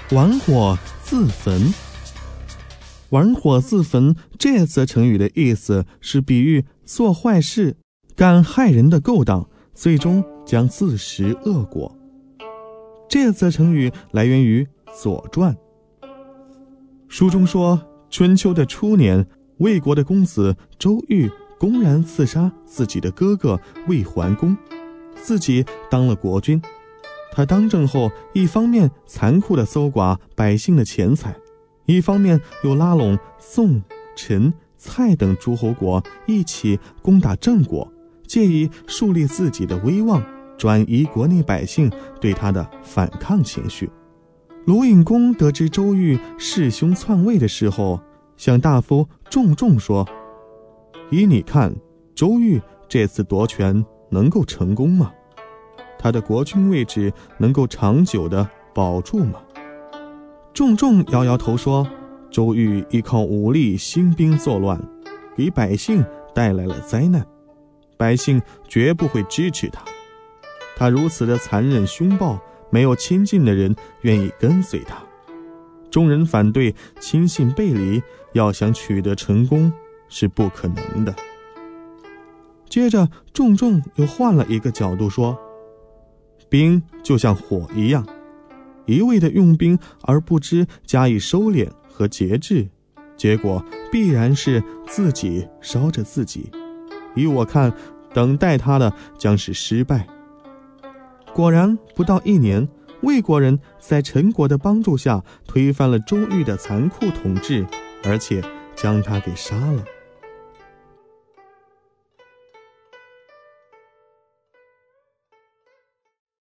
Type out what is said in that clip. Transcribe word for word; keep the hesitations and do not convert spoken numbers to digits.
玩火自焚。玩火自焚这则成语的意思是比喻做坏事、干害人的勾当，最终将自食恶果。这则成语来源于《左传》。书中说，春秋的初年，魏国的公子周瑜公然刺杀自己的哥哥魏桓公，自己当了国君。他当政后，一方面残酷地搜刮百姓的钱财，一方面又拉拢宋、陈、蔡等诸侯国一起攻打郑国，借以树立自己的威望，转移国内百姓对他的反抗情绪。鲁隐公得知周瑜弑兄篡位的时候，向大夫仲仲说，依你看，周瑜这次夺权能够成功吗？他的国君位置能够长久地保住吗？仲仲摇摇头说，周瑜依靠武力兴兵作乱，给百姓带来了灾难，百姓绝不会支持他。他如此的残忍凶暴，没有亲近的人愿意跟随他，众人反对，亲信背离，要想取得成功是不可能的。接着仲仲又换了一个角度说，兵就像火一样，一味的用兵而不知加以收敛和节制，结果必然是自己烧着自己。依我看，等待他的将是失败。果然不到一年，魏国人在陈国的帮助下推翻了周瑜的残酷统治，而且将他给杀了。